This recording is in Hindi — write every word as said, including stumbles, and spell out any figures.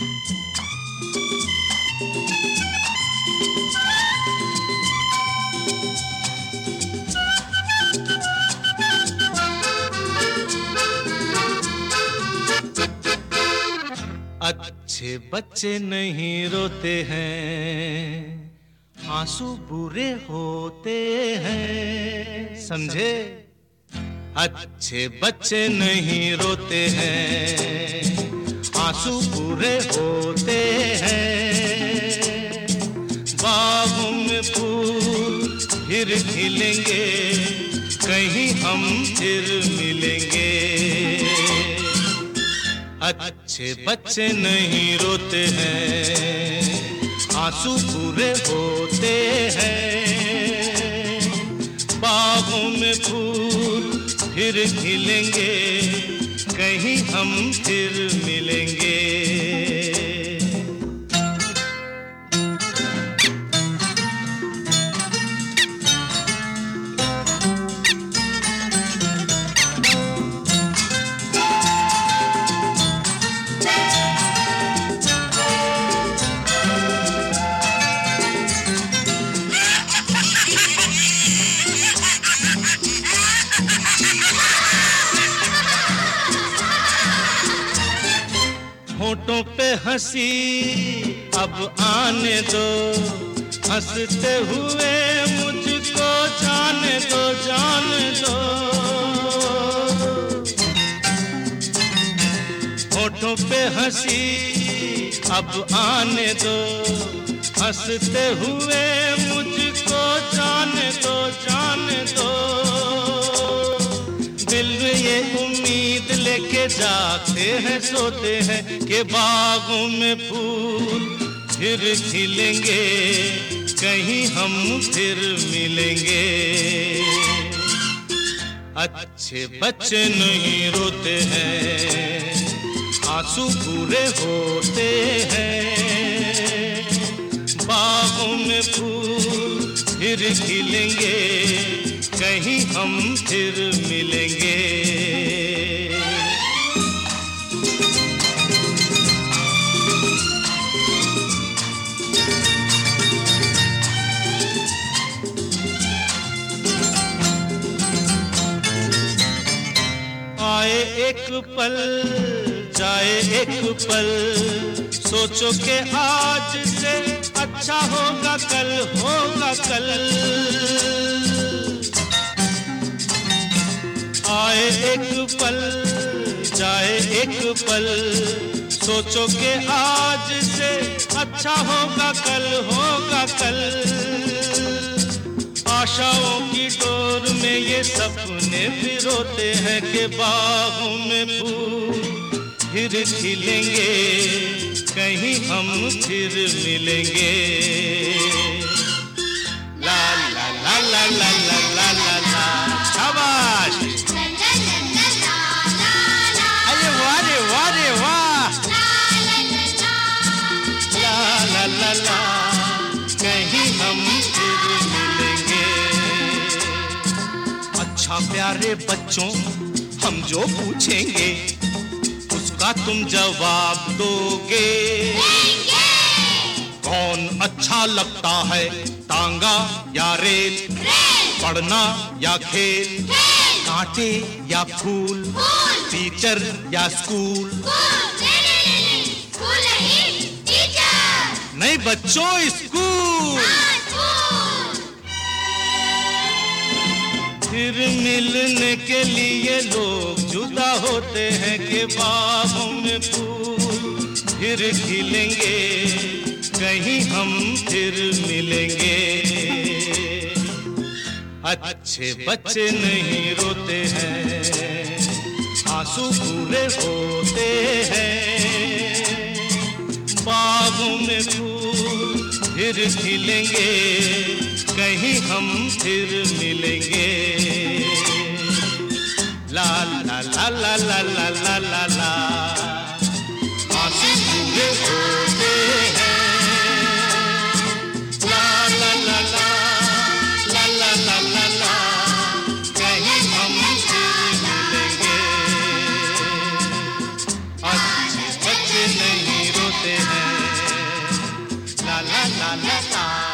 अच्छे बच्चे नहीं रोते हैं, आंसू बुरे होते हैं, समझे? अच्छे बच्चे नहीं रोते हैं, आंसू बुरे होते हैं। बागों में फूल फिर खिलेंगे, कहीं हम फिर मिलेंगे। अच्छे बच्चे नहीं रोते हैं, आंसू पूरे होते हैं। बागों में फूल फिर खिलेंगे, कहीं हम फिर मिलेंगे। होठों पे हंसी अब आने दो, हंसते हुए मुझको जाने दो, जाने दो। होठों पे हंसी अब आने दो, हंसते हुए मुझको जाने दो, जाने दो। दिल में ये उम्मीद लेके जागते हैं, सोते हैं कि बागों में फूल फिर खिलेंगे, कहीं हम फिर मिलेंगे। अच्छे बच्चे नहीं रोते हैं, आंसू पूरे होते हैं। बागों में फूल फिर खिलेंगे, कहीं हम फिर मिलेंगे। आए एक पल जाए एक पल, सोचो कि आज से अच्छा होगा कल, होगा कल। आए एक पल जाए एक पल, सोचो कि आज से अच्छा होगा कल, होगा कल। आशाओं की डोर में ये सपने पिरोते हैं कि बागों में फूल फिर खिलेंगे, कहीं हम फिर मिलेंगे। ला ला ला ला ला ला ला ला ला, शाबाश। अरे वाह रे वाह रे वाह। ला ला ला ला, कहीं हम फिर मिलेंगे। अच्छा प्यारे बच्चों, हम जो पूछेंगे उसका तुम जवाब दोगे। कौन अच्छा लगता है, टांगा या रेल, पढ़ना या खेल, कांटे या फूल, टीचर या स्कूल? नहीं बच्चों, स्कूल। फिर मिलने के लिए लोग जुदा होते हैं कि बागों में फूल फिर खिलेंगे, कहीं हम फिर मिलेंगे। अच्छे बच्चे नहीं रोते हैं, आंसू पूरे होते हैं। बागों में फूल फिर खिलेंगे, कहीं हम फिर मिलेंगे। ला ला ला ला ला ला ला ला ला, आंसू पूरे होते हैं। ला ला ला ला ला ला ला ला ला, कहीं हम फिर मिलेंगे। अच्छे बच्चे नहीं रोते ला ला ला।